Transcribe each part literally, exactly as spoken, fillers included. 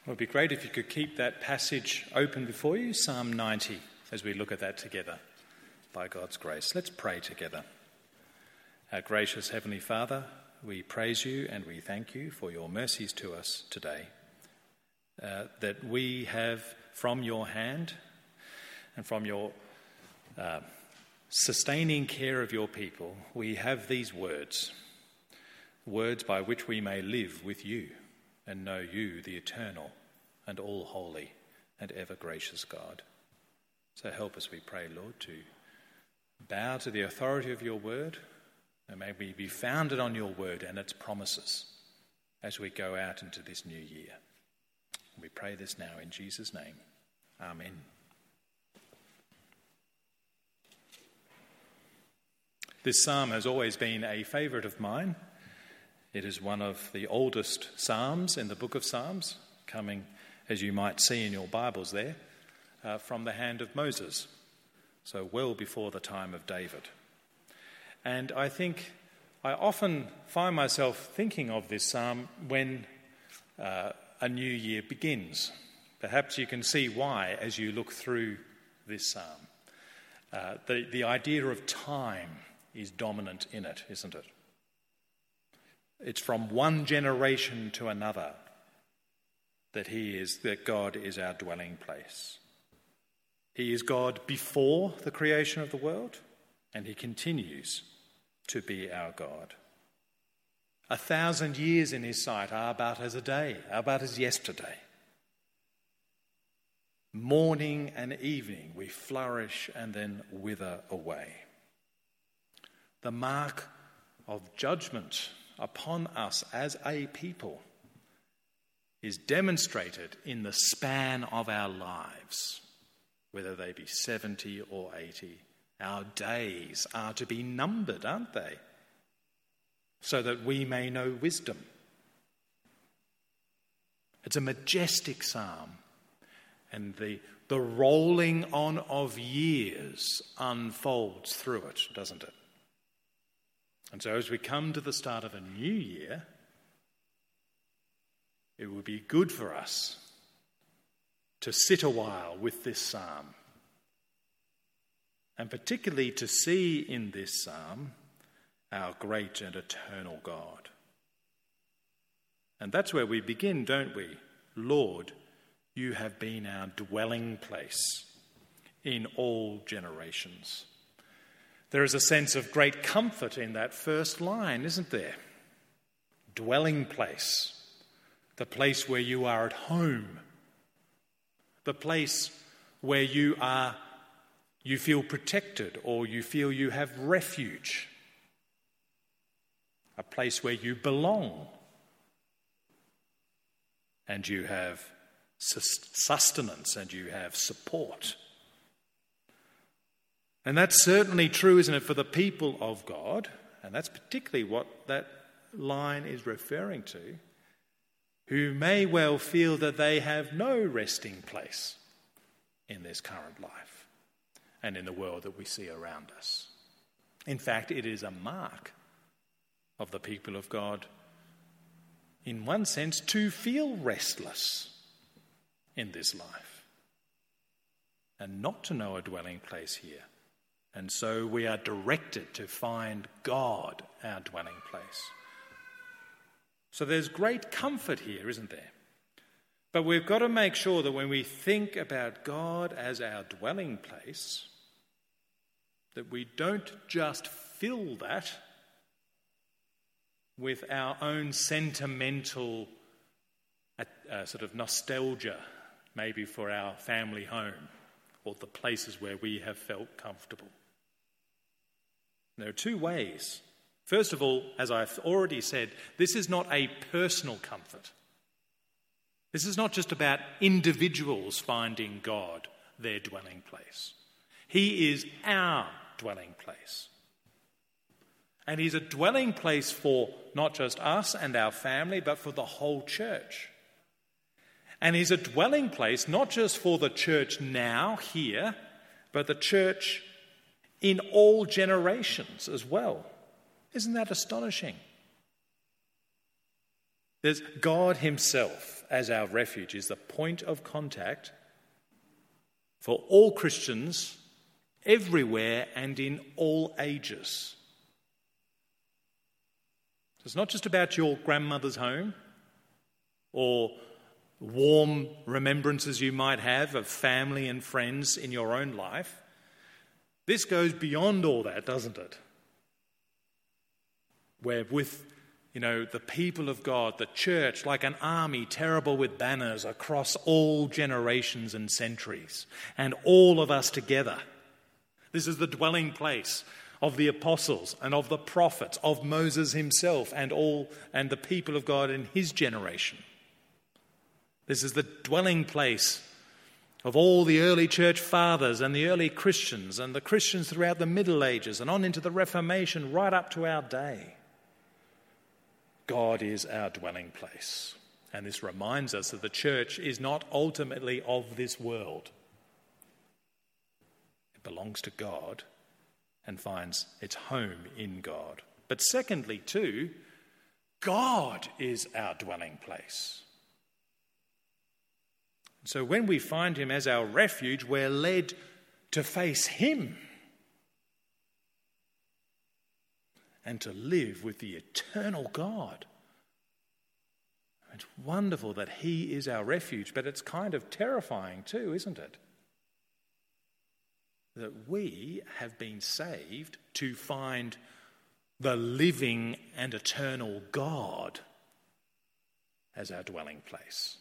It would be great if you could keep that passage open before you, Psalm ninety, as we look at that together by God's grace. Let's pray together. Our gracious Heavenly Father, we praise you and we thank you for your mercies to us today, uh, that we have from your hand and from your uh, sustaining care of your people, we have these words, words by which we may live with you and know you, the eternal and all holy and ever gracious God. So help us, we pray, Lord, to bow to the authority of your word, and may we be founded on your word and its promises as we go out into this new year. We pray this now in Jesus' name. Amen. This psalm has always been a favourite of mine. It is one of the oldest psalms in the book of Psalms, coming, as you might see in your Bibles there, uh, from the hand of Moses, so well before the time of David. And I think I often find myself thinking of this psalm when uh, a new year begins. Perhaps you can see why as you look through this psalm. Uh, the, the idea of time is dominant in it, isn't it? It's from one generation to another that he is, that God is our dwelling place. He is God before the creation of the world, and he continues to be our God. A thousand years in his sight are but as a day, are but as yesterday. Morning and evening we flourish and then wither away. The mark of judgment upon us as a people is demonstrated in the span of our lives, whether they be seventy or eighty. Our days are to be numbered, aren't they? So that we may know wisdom. It's a majestic psalm, and the, the rolling on of years unfolds through it, doesn't it? And so as we come to the start of a new year, it would be good for us to sit a while with this psalm, and particularly to see in this psalm our great and eternal God. And that's where we begin, don't we? Lord, you have been our dwelling place in all generations. There is a sense of great comfort in that first line, isn't there? Dwelling place, the place where you are at home, the place where you are, you feel protected or you feel you have refuge, a place where you belong and you have sustenance and you have support. And that's certainly true, isn't it, for the people of God, and that's particularly what that line is referring to, who may well feel that they have no resting place in this current life and in the world that we see around us. In fact, it is a mark of the people of God, in one sense, to feel restless in this life and not to know a dwelling place here. And so we are directed to find God our dwelling place. So there's great comfort here, isn't there? But we've got to make sure that when we think about God as our dwelling place, that we don't just fill that with our own sentimental uh, sort of nostalgia, maybe for our family home or the places where we have felt comfortable. There are two ways. First of all, as I've already said, this is not a personal comfort. This is not just about individuals finding God their dwelling place. He is our dwelling place. And he's a dwelling place for not just us and our family, but for the whole church. And he's a dwelling place not just for the church now, here, but the church in all generations as well. Isn't that astonishing? There's God himself as our refuge is the point of contact for all Christians everywhere and in all ages. It's not just about your grandmother's home or warm remembrances you might have of family and friends in your own life. This goes beyond all that, doesn't it? Where with, you know, the people of God, the church, like an army terrible with banners across all generations and centuries, and all of us together. This is the dwelling place of the apostles and of the prophets, of Moses himself and all and the people of God in his generation. This is the dwelling place of all the early church fathers and the early Christians and the Christians throughout the Middle Ages and on into the Reformation right up to our day. God is our dwelling place. And this reminds us that the church is not ultimately of this world. It belongs to God and finds its home in God. But secondly, too, God is our dwelling place. So when we find him as our refuge, we're led to face him and to live with the eternal God. It's wonderful that he is our refuge, but it's kind of terrifying too, isn't it? That we have been saved to find the living and eternal God as our dwelling place.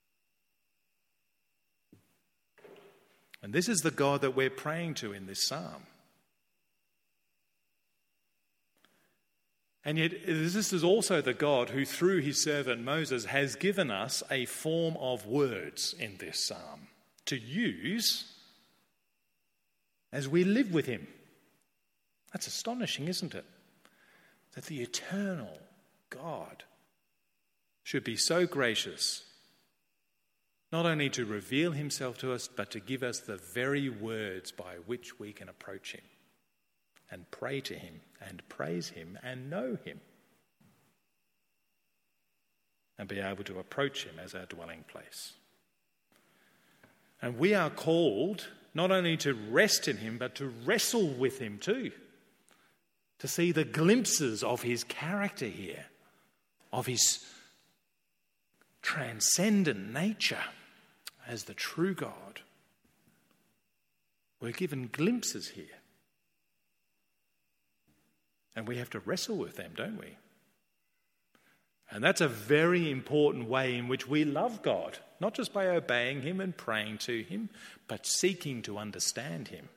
And this is the God that we're praying to in this psalm. And yet this is also the God who, through his servant Moses, has given us a form of words in this psalm to use as we live with him. That's astonishing, isn't it? That the eternal God should be so gracious, not only to reveal himself to us, but to give us the very words by which we can approach him and pray to him and praise him and know him and be able to approach him as our dwelling place. And we are called not only to rest in him, but to wrestle with him too, to see the glimpses of his character here, of his transcendent nature as the true God. We're given glimpses here. And we have to wrestle with them, don't we? And that's a very important way in which we love God, not just by obeying him and praying to him, but seeking to understand him,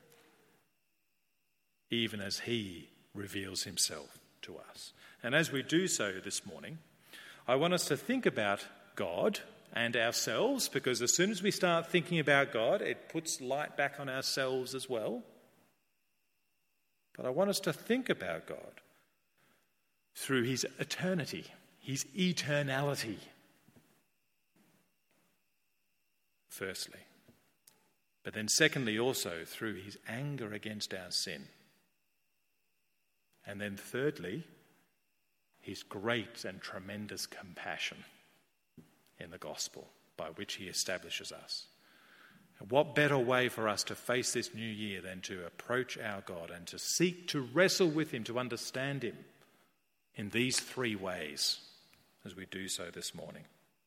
even as he reveals himself to us. And as we do so this morning, I want us to think about God and ourselves, because as soon as we start thinking about God, it puts light back on ourselves as well. But I want us to think about God through his eternity, his eternality, firstly. But then secondly also through his anger against our sin. And then thirdly, his great and tremendous compassion in the gospel by which he establishes us. And what better way for us to face this new year than to approach our God and to seek to wrestle with him, to understand him in these three ways as we do so this morning.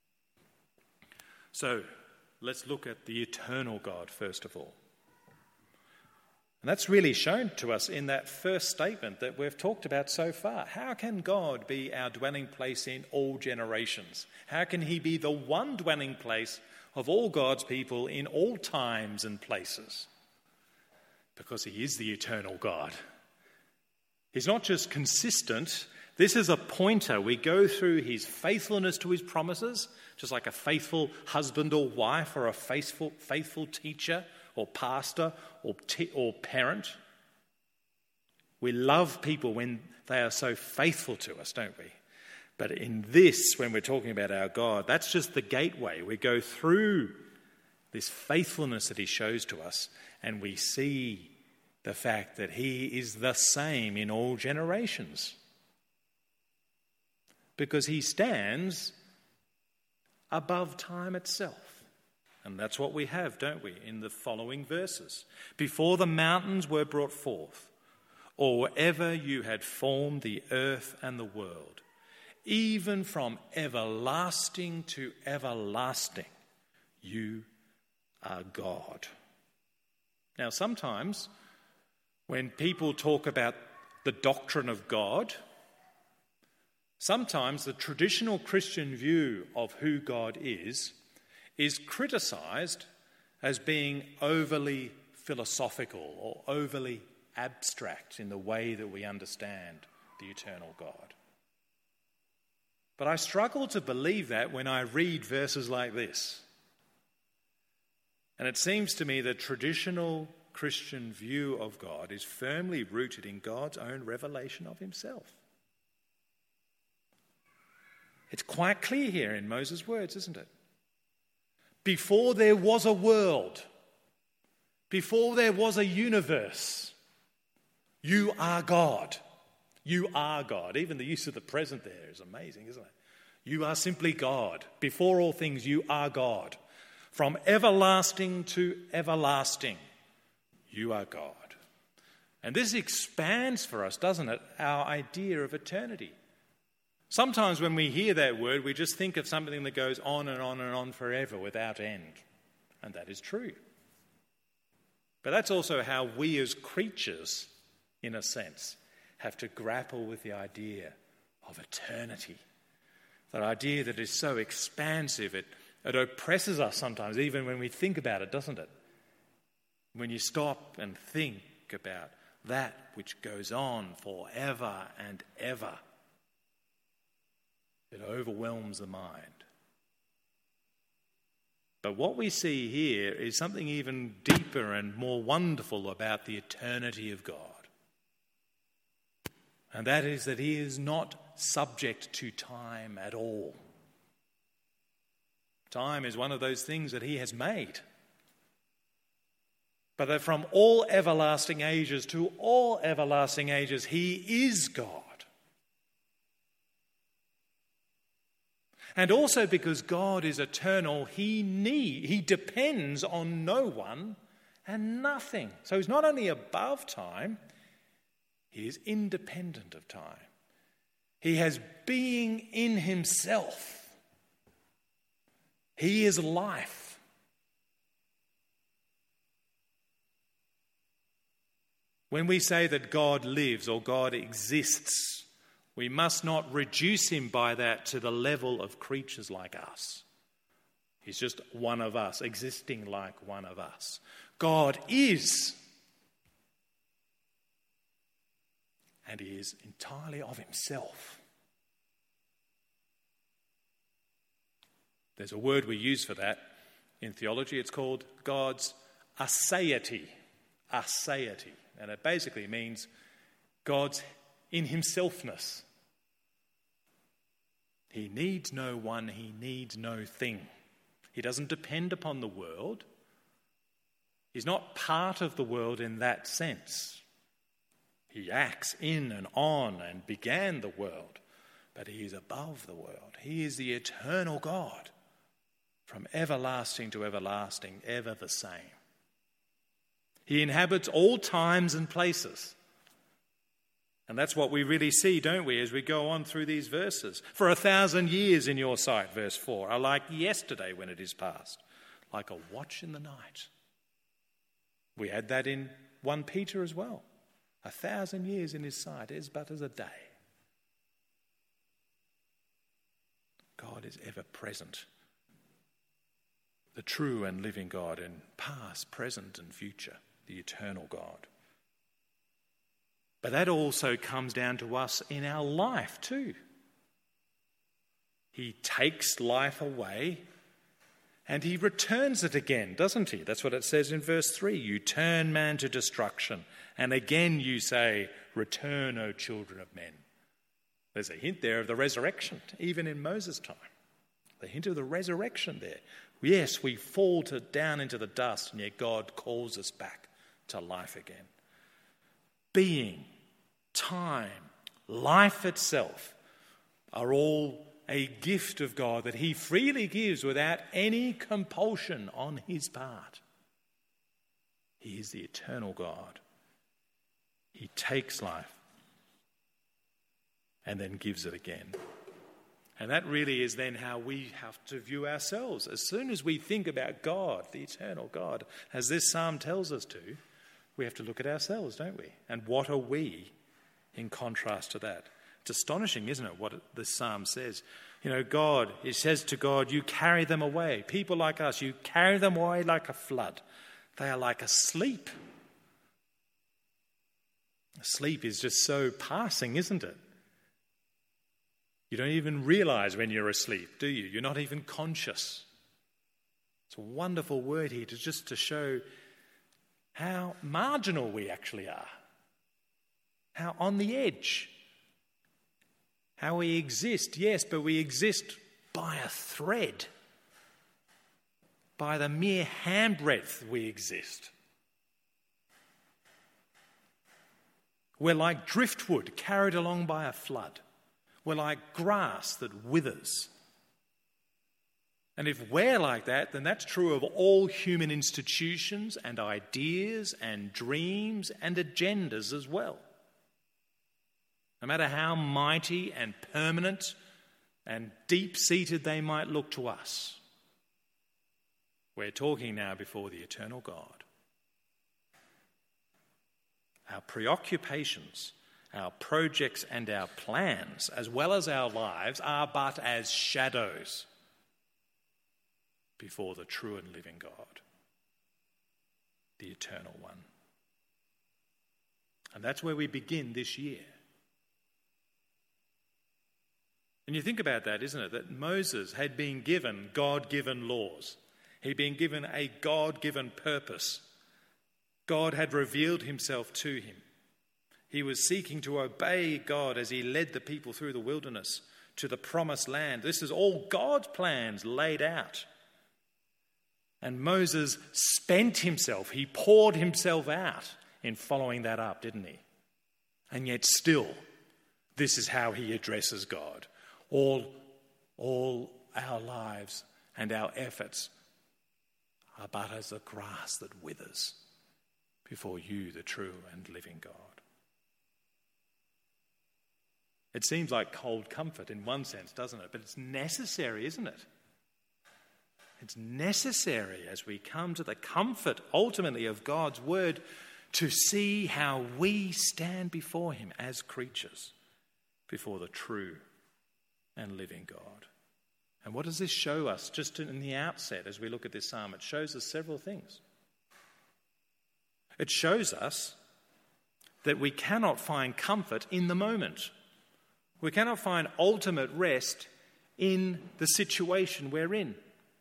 So let's look at the eternal God first of all. And that's really shown to us in that first statement that we've talked about so far. How can God be our dwelling place in all generations? How can he be the one dwelling place of all God's people in all times and places? Because he is the eternal God. He's not just consistent. This is a pointer. We go through his faithfulness to his promises, just like a faithful husband or wife or a faithful, faithful teacher or pastor or, t- or parent. We love people when they are so faithful to us, don't we? But in this, when we're talking about our God, that's just the gateway. We go through this faithfulness that he shows to us, and we see the fact that he is the same in all generations. Because he stands above time itself. And that's what we have, don't we, in the following verses. Before the mountains were brought forth, or ever you had formed the earth and the world, even from everlasting to everlasting, you are God. Now, sometimes when people talk about the doctrine of God, sometimes the traditional Christian view of who God is is criticised as being overly philosophical or overly abstract in the way that we understand the eternal God. But I struggle to believe that when I read verses like this. And it seems to me the traditional Christian view of God is firmly rooted in God's own revelation of himself. It's quite clear here in Moses' words, isn't it? Before there was a world, before there was a universe, you are God. You are God. Even the use of the present there is amazing, isn't it? You are simply God. Before all things, you are God. From everlasting to everlasting, you are God. And this expands for us, doesn't it, our idea of eternity. Sometimes when we hear that word, we just think of something that goes on and on and on forever without end. And that is true. But that's also how we as creatures, in a sense, have to grapple with the idea of eternity. That idea that is so expansive, it, it oppresses us sometimes, even when we think about it, doesn't it? When you stop and think about that which goes on forever and ever, it overwhelms the mind. But what we see here is something even deeper and more wonderful about the eternity of God. And that is that he is not subject to time at all. Time is one of those things that he has made. But that from all everlasting ages to all everlasting ages, he is God. And also because God is eternal, he need, he depends on no one and nothing. So he's not only above time, he is independent of time. He has being in himself. He is life. When we say that God lives or God exists, we must not reduce him by that to the level of creatures like us. He's just one of us, existing like one of us. God is. And he is entirely of himself. There's a word we use for that in theology. It's called God's aseity. Aseity. And it basically means God's in himselfness. He needs no one, he needs no thing. He doesn't depend upon the world. He's not part of the world in that sense. He acts in and on and began the world, but he is above the world. He is the eternal God, from everlasting to everlasting, ever the same. He inhabits all times and places. And that's what we really see, don't we, as we go on through these verses. For a thousand years in your sight, verse four, are like yesterday when it is past, like a watch in the night. We had that in First Peter as well. A thousand years in his sight is but as a day. God is ever present. The true and living God in past, present and future, the eternal God. But that also comes down to us in our life too. He takes life away and he returns it again, doesn't he? That's what it says in verse three. You turn man to destruction, and again you say, return, O children of men. There's a hint there of the resurrection, even in Moses' time. The hint of the resurrection there. Yes, we fall to, down into the dust, and yet God calls us back to life again. Being, time, life itself are all a gift of God that he freely gives without any compulsion on his part. He is the eternal God. He takes life and then gives it again. And that really is then how we have to view ourselves. As soon as we think about God, the eternal God, as this psalm tells us to, we have to look at ourselves, don't we? And what are we in contrast to that? It's astonishing, isn't it, what this psalm says? You know, God, it says to God, you carry them away. People like us, you carry them away like a flood. They are like asleep. Sleep is just so passing, isn't it? You don't even realize when you're asleep, do you? You're not even conscious. It's a wonderful word here to just to show how marginal we actually are, how on the edge, how we exist, yes, but we exist by a thread, by the mere handbreadth we exist. We're like driftwood carried along by a flood. We're like grass that withers. And if we're like that, then that's true of all human institutions and ideas and dreams and agendas as well. No matter how mighty and permanent and deep-seated they might look to us, we're talking now before the eternal God. Our preoccupations, our projects and our plans, as well as our lives, are but as shadows before the true and living God, the eternal one. And that's where we begin this year. And you think about that, isn't it? That Moses had been given God-given laws. He'd been given a God-given purpose. God had revealed himself to him. He was seeking to obey God as he led the people through the wilderness to the promised land. This is all God's plans laid out. And Moses spent himself, he poured himself out in following that up, didn't he? And yet still, this is how he addresses God. All, all our lives and our efforts are but as the grass that withers before you, the true and living God. It seems like cold comfort in one sense, doesn't it? But it's necessary, isn't it? It's necessary as we come to the comfort, ultimately, of God's word to see how we stand before him as creatures, before the true and living God. And what does this show us just in the outset as we look at this psalm? It shows us several things. It shows us that we cannot find comfort in the moment. We cannot find ultimate rest in the situation we're in.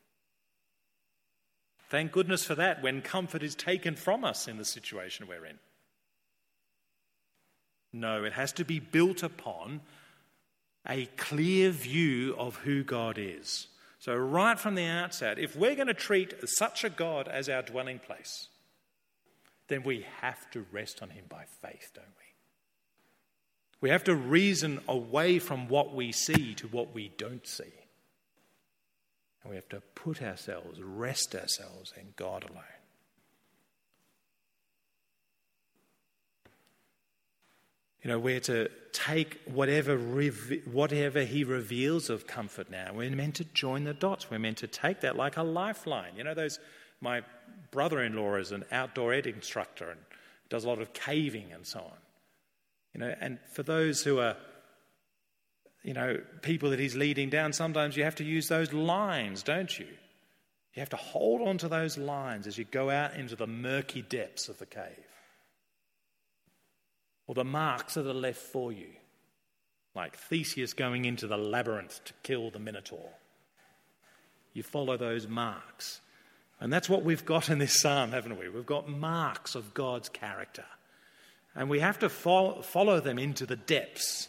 Thank goodness for that when comfort is taken from us in the situation we're in. No, it has to be built upon a clear view of who God is. So right from the outset, if we're going to treat such a God as our dwelling place, then we have to rest on him by faith, don't we? We have to reason away from what we see to what we don't see. And we have to put ourselves, rest ourselves in God alone. You know, we're to take whatever rev- whatever he reveals of comfort now. We're meant to join the dots. We're meant to take that like a lifeline. You know, those my brother-in-law is an outdoor ed instructor and does a lot of caving and so on. You know, and for those who are, you know, people that he's leading down, sometimes you have to use those lines, don't you? You have to hold on to those lines as you go out into the murky depths of the cave. Or the marks that are left for you, like Theseus going into the labyrinth to kill the Minotaur. You follow those marks. And that's what we've got in this psalm, haven't we? We've got marks of God's character. And we have to fo- follow them into the depths.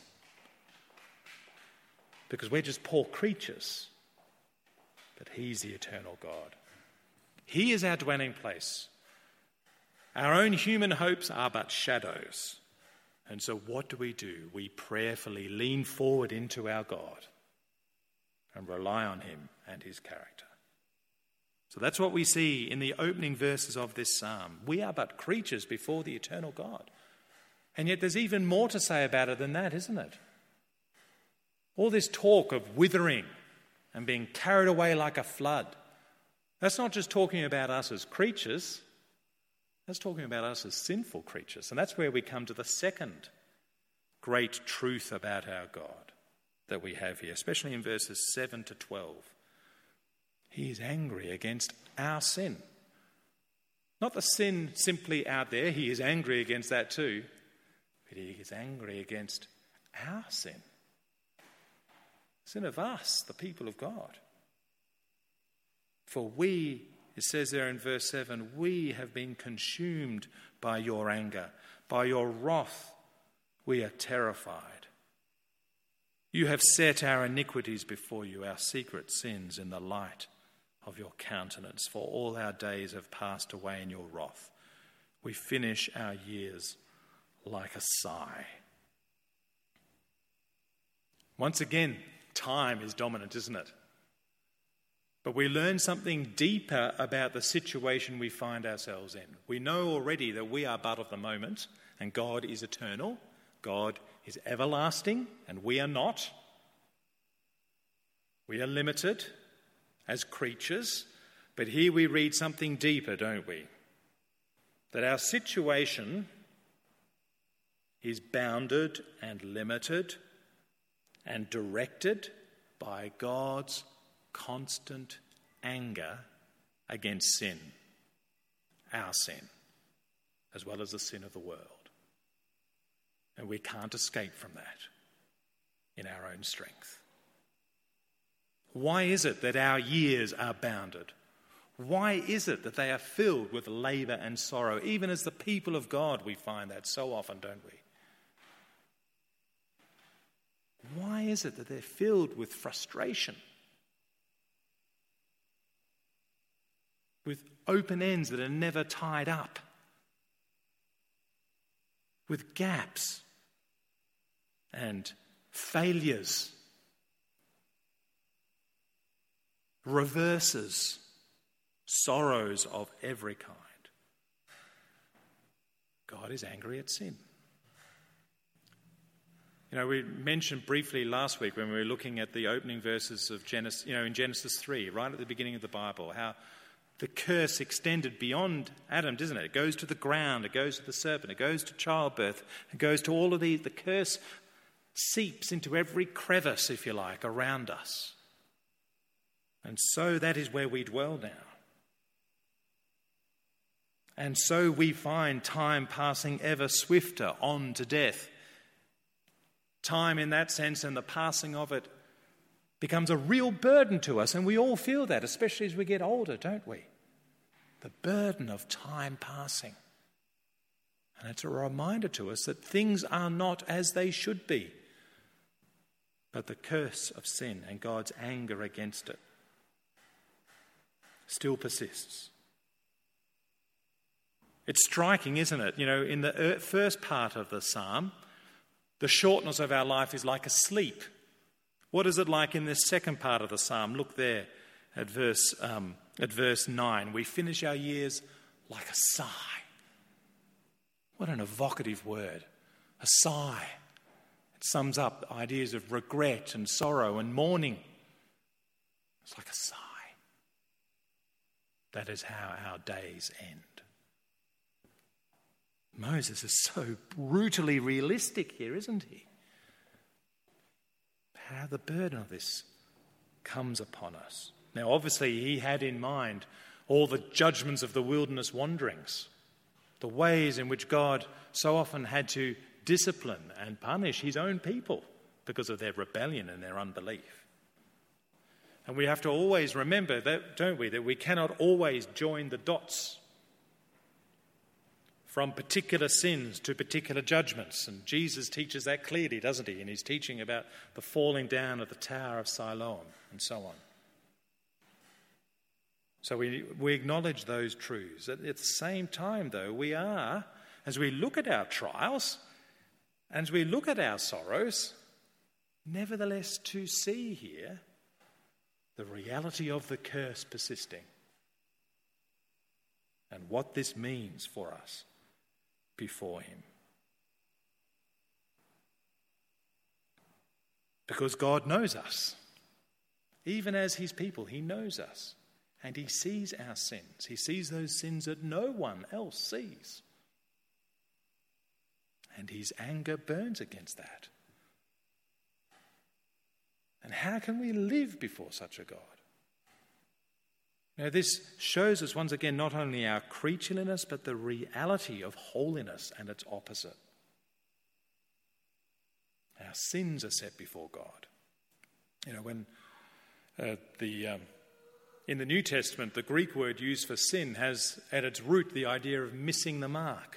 Because we're just poor creatures. But he's the eternal God. He is our dwelling place. Our own human hopes are but shadows. And so what do we do? We prayerfully lean forward into our God and rely on him and his character. So that's what we see in the opening verses of this psalm. We are but creatures before the eternal God. And yet there's even more to say about it than that, isn't it? All this talk of withering and being carried away like a flood, that's not just talking about us as creatures, that's talking about us as sinful creatures. And that's where we come to the second great truth about our God that we have here, especially in verses seven to twelve. He is angry against our sin. Not the sin simply out there, he is angry against that too, but he is angry against our sin. Sin of us, the people of God. For we, it says there in verse seven, we have been consumed by your anger, by your wrath we are terrified. You have set our iniquities before you, our secret sins in the light of your countenance, for all our days have passed away in your wrath. We finish our years like a sigh. Once again, time is dominant, isn't it? But we learn something deeper about the situation we find ourselves in. We know already that we are but of the moment, and God is eternal. God is everlasting, and we are not. We are limited as creatures, but here we read something deeper, don't we? That our situation is bounded and limited and directed by God's constant anger against sin, our sin, as well as the sin of the world. And we can't escape from that in our own strength. Why is it that our years are bounded? Why is it that they are filled with labour and sorrow? Even as the people of God, we find that so often, don't we? Why is it that they're filled with frustration? With open ends that are never tied up? With gaps and failures? Reverses, sorrows of every kind. God is angry at sin. You know, we mentioned briefly last week when we were looking at the opening verses of Genesis, you know, in Genesis three, right at the beginning of the Bible, how the curse extended beyond Adam, doesn't it? It goes to the ground, it goes to the serpent, it goes to childbirth, it goes to all of these. The curse seeps into every crevice, if you like, around us. And so that is where we dwell now. And so we find time passing ever swifter on to death. Time in that sense and the passing of it becomes a real burden to us, and we all feel that, especially as we get older, don't we? The burden of time passing. And it's a reminder to us that things are not as they should be, but the curse of sin and God's anger against it still persists. It's striking, isn't it? You know, in the first part of the psalm, the shortness of our life is like a sleep. What is it like in this second part of the psalm? Look there at verse um, at verse nine. We finish our years like a sigh. What an evocative word, a sigh. It sums up ideas of regret and sorrow and mourning. It's like a sigh. That is how our days end. Moses is so brutally realistic here, isn't he? How the burden of this comes upon us. Now, obviously, he had in mind all the judgments of the wilderness wanderings, the ways in which God so often had to discipline and punish his own people because of their rebellion and their unbelief. And we have to always remember that, don't we, that we cannot always join the dots from particular sins to particular judgments. And Jesus teaches that clearly, doesn't he, in his teaching about the falling down of the Tower of Siloam and so on. So we, we acknowledge those truths. At, at the same time, though, we are, as we look at our trials, and as we look at our sorrows, nevertheless to see here the reality of the curse persisting, and what this means for us before him. Because God knows us. Even as his people, he knows us. And he sees our sins. He sees those sins that no one else sees. And his anger burns against that. And how can we live before such a God? Now, this shows us once again not only our creatureliness, but the reality of holiness and its opposite. Our sins are set before God. You know, when uh, the um, in the New Testament, the Greek word used for sin has at its root the idea of missing the mark.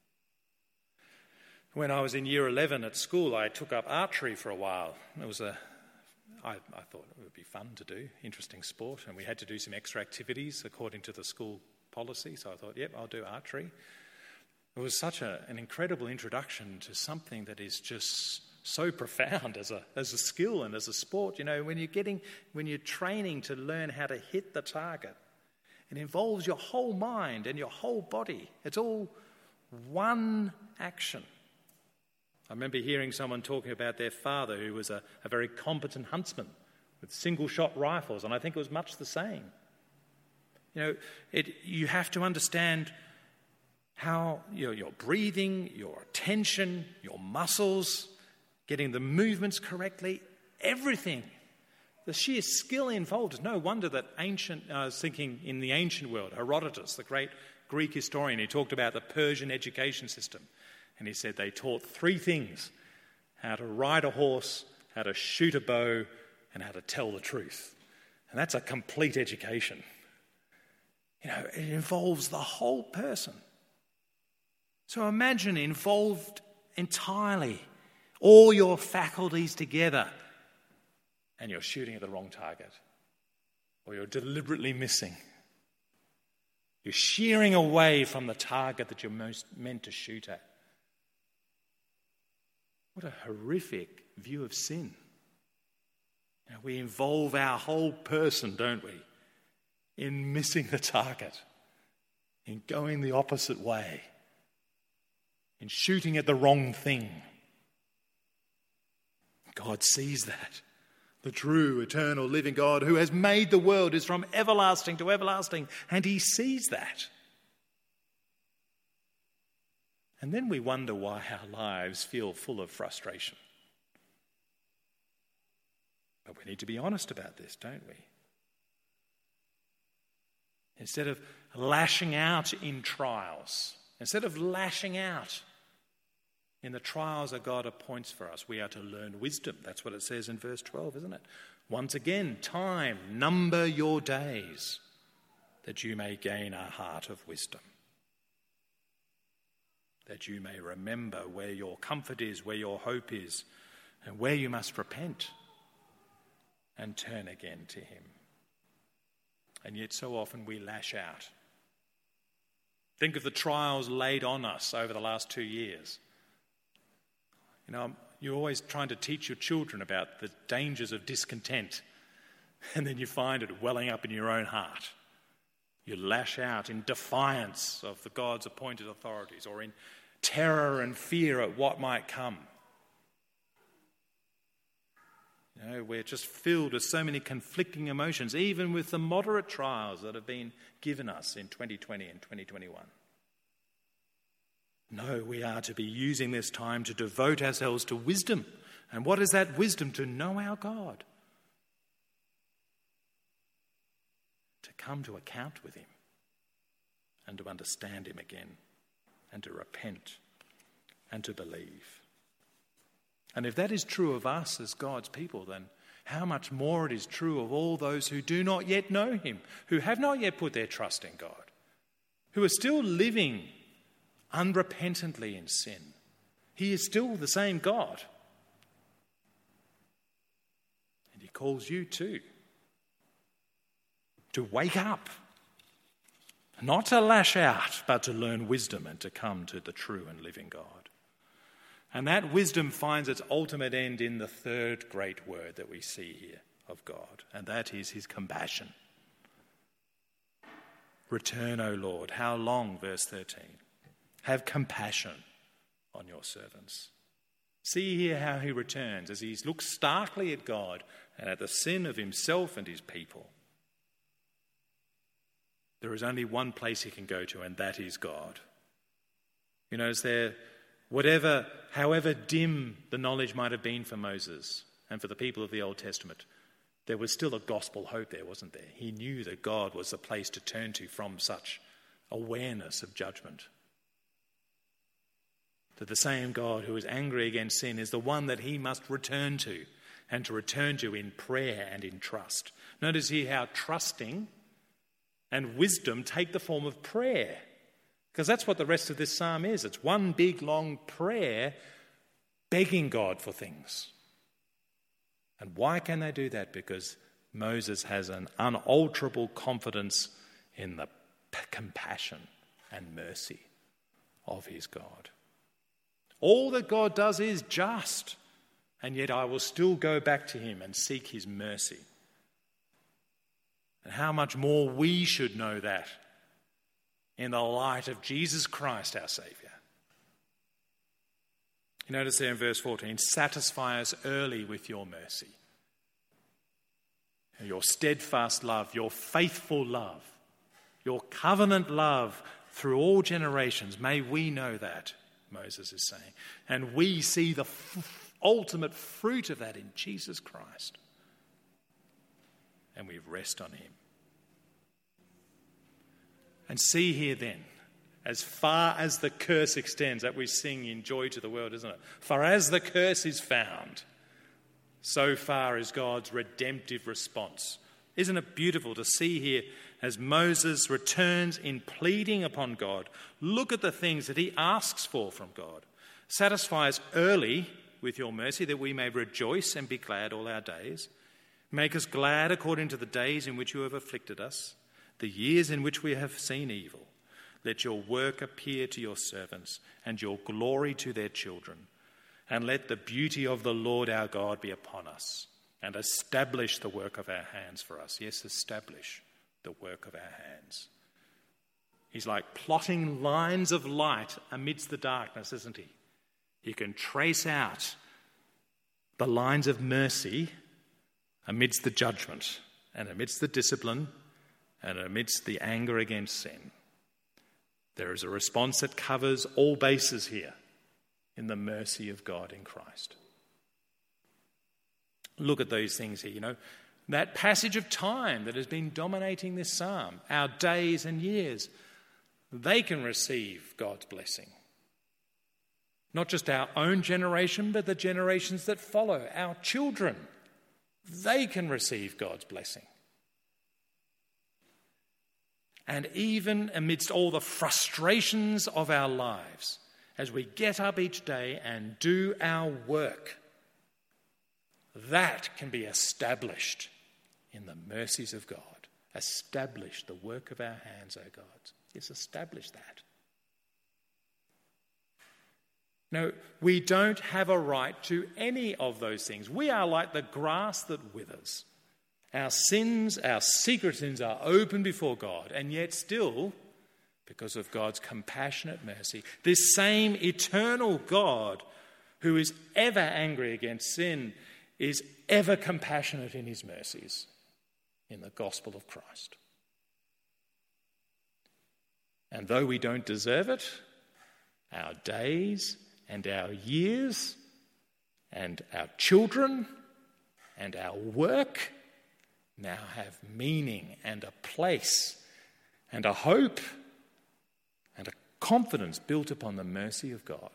When I was in year eleven at school, I took up archery for a while. It was a I, I thought it would be fun to do, interesting sport, and we had to do some extra activities according to the school policy, so I thought, yep, I'll do archery. It was such a, an incredible introduction to something that is just so profound as a as a skill and as a sport. You know, when you're getting, when you're training to learn how to hit the target, it involves your whole mind and your whole body. It's all one action. I remember hearing someone talking about their father who was a, a very competent huntsman with single-shot rifles, and I think it was much the same. You know, it, you have to understand how you know, your breathing, your attention, your muscles, getting the movements correctly, everything. The sheer skill involved. It's no wonder that ancient, I was thinking in the ancient world, Herodotus, the great Greek historian, he talked about the Persian education system. And he said they taught three things: how to ride a horse, how to shoot a bow, and how to tell the truth. And that's a complete education. You know, it involves the whole person. So imagine involved entirely, all your faculties together, and you're shooting at the wrong target, or you're deliberately missing. You're shearing away from the target that you're most meant to shoot at. What a horrific view of sin. You know, we involve our whole person, don't we, in missing the target, in going the opposite way, in shooting at the wrong thing. God sees that. The true, eternal, living God who has made the world is from everlasting to everlasting, and he sees that. And then we wonder why our lives feel full of frustration. But we need to be honest about this, don't we? Instead of lashing out in trials, instead of lashing out in the trials that God appoints for us, we are to learn wisdom. That's what it says in verse twelve, isn't it? Once again, time, number your days, that you may gain a heart of wisdom. That you may remember where your comfort is, where your hope is, and where you must repent and turn again to him. And yet so often we lash out. Think of the trials laid on us over the last two years. You know, you're always trying to teach your children about the dangers of discontent, and then you find it welling up in your own heart. You lash out in defiance of the God's appointed authorities, or in terror and fear at what might come. You know, we're just filled with so many conflicting emotions, even with the moderate trials that have been given us in twenty twenty and twenty twenty-one. No, we are to be using this time to devote ourselves to wisdom. And what is that wisdom? To know our God. To come to account with him. And to understand him again. And to repent. And to believe. And if that is true of us as God's people, then how much more it is true of all those who do not yet know him, who have not yet put their trust in God, who are still living unrepentantly in sin. He is still the same God. And he calls you too to wake up, not to lash out, but to learn wisdom and to come to the true and living God. And that wisdom finds its ultimate end in the third great word that we see here, of God, and that is his compassion. Return, O Lord. How long? Verse thirteen. Have compassion on your servants. See here how he returns as he looks starkly at God and at the sin of himself and his people. There is only one place he can go to, and that is God. You know, is there, whatever, however dim the knowledge might have been for Moses and for the people of the Old Testament, there was still a gospel hope there, wasn't there? He knew that God was the place to turn to from such awareness of judgment. That the same God who is angry against sin is the one that he must return to, and to return to in prayer and in trust. Notice here how trusting and wisdom take the form of prayer, because that's what the rest of this psalm is. It's one big long prayer begging God for things. And why can they do that? Because Moses has an unalterable confidence in the p- compassion and mercy of his God. All that God does is just, and yet I will still go back to him and seek his mercy. And how much more we should know that in the light of Jesus Christ, our Saviour. You notice there in verse fourteen, satisfy us early with your mercy. Your steadfast love, your faithful love, your covenant love through all generations. May we know that, Moses is saying. And we see the f- ultimate fruit of that in Jesus Christ. And we rest on him. And see here then, as far as the curse extends, that we sing in Joy to the World, isn't it? For as the curse is found, so far is God's redemptive response. Isn't it beautiful to see here as Moses returns in pleading upon God? Look at the things that he asks for from God. Satisfy us early with your mercy, that we may rejoice and be glad all our days. Make us glad according to the days in which you have afflicted us, the years in which we have seen evil. Let your work appear to your servants, and your glory to their children. And let the beauty of the Lord our God be upon us, and establish the work of our hands for us. Yes, establish the work of our hands. He's like plotting lines of light amidst the darkness, isn't he? He can trace out the lines of mercy amidst the judgment, and amidst the discipline, and amidst the anger against sin. There is a response that covers all bases here in the mercy of God in Christ. Look at those things here, you know. That passage of time that has been dominating this psalm, our days and years, they can receive God's blessing. Not just our own generation, but the generations that follow, our children. They can receive God's blessing. And even amidst all the frustrations of our lives, as we get up each day and do our work, that can be established in the mercies of God. Establish the work of our hands, O God. Yes, establish that. No, we don't have a right to any of those things. We are like the grass that withers. Our sins, our secret sins are open before God, and yet still, because of God's compassionate mercy, this same eternal God who is ever angry against sin is ever compassionate in his mercies in the gospel of Christ. And though we don't deserve it, our days and our years and our children and our work now have meaning and a place and a hope and a confidence built upon the mercy of God.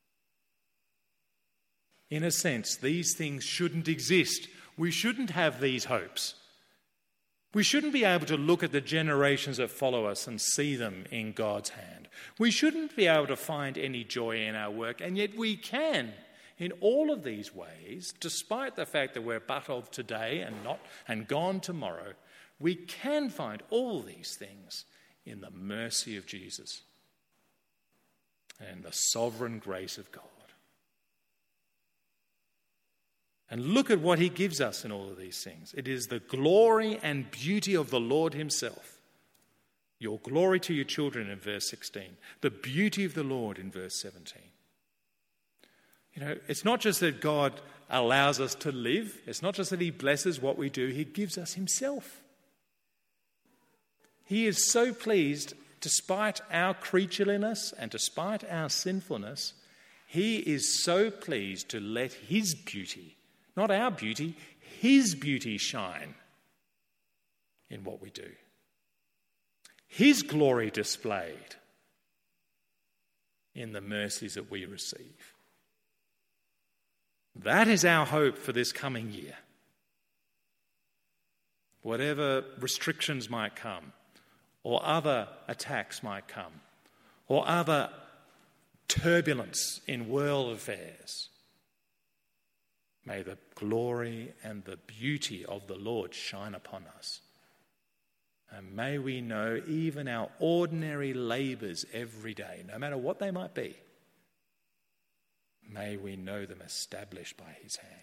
In a sense, these things shouldn't exist. We shouldn't have these hopes. We shouldn't be able to look at the generations that follow us and see them in God's hand. We shouldn't be able to find any joy in our work, and yet we can in all of these ways, despite the fact that we're but of today and not and gone tomorrow. We can find all these things in the mercy of Jesus and the sovereign grace of God. And look at what he gives us in all of these things. It is the glory and beauty of the Lord himself. Your glory to your children in verse sixteen. The beauty of the Lord in verse seventeen. You know, it's not just that God allows us to live. It's not just that he blesses what we do. He gives us himself. He is so pleased, despite our creatureliness and despite our sinfulness, he is so pleased to let his beauty, not our beauty, his beauty shine in what we do. His glory displayed in the mercies that we receive. That is our hope for this coming year. Whatever restrictions might come, or other attacks might come, or other turbulence in world affairs, may the glory and the beauty of the Lord shine upon us. And may we know even our ordinary labours every day, no matter what they might be, may we know them established by his hand.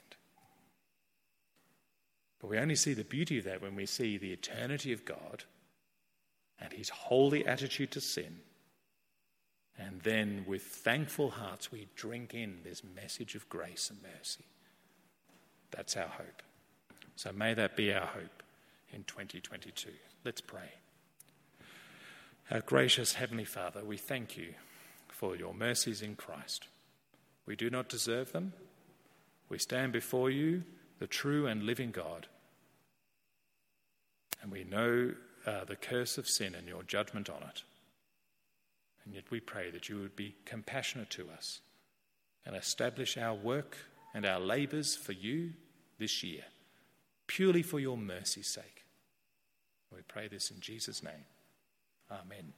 But we only see the beauty of that when we see the eternity of God and his holy attitude to sin. And then with thankful hearts we drink in this message of grace and mercy. That's our hope. So may that be our hope in twenty twenty-two. Let's pray. Our gracious Heavenly Father, we thank you for your mercies in Christ. We do not deserve them. We stand before you, the true and living God. And we know uh, the curse of sin and your judgment on it. And yet we pray that you would be compassionate to us and establish our work and our labours for you this year, purely for your mercy's sake. We pray this in Jesus' name. Amen.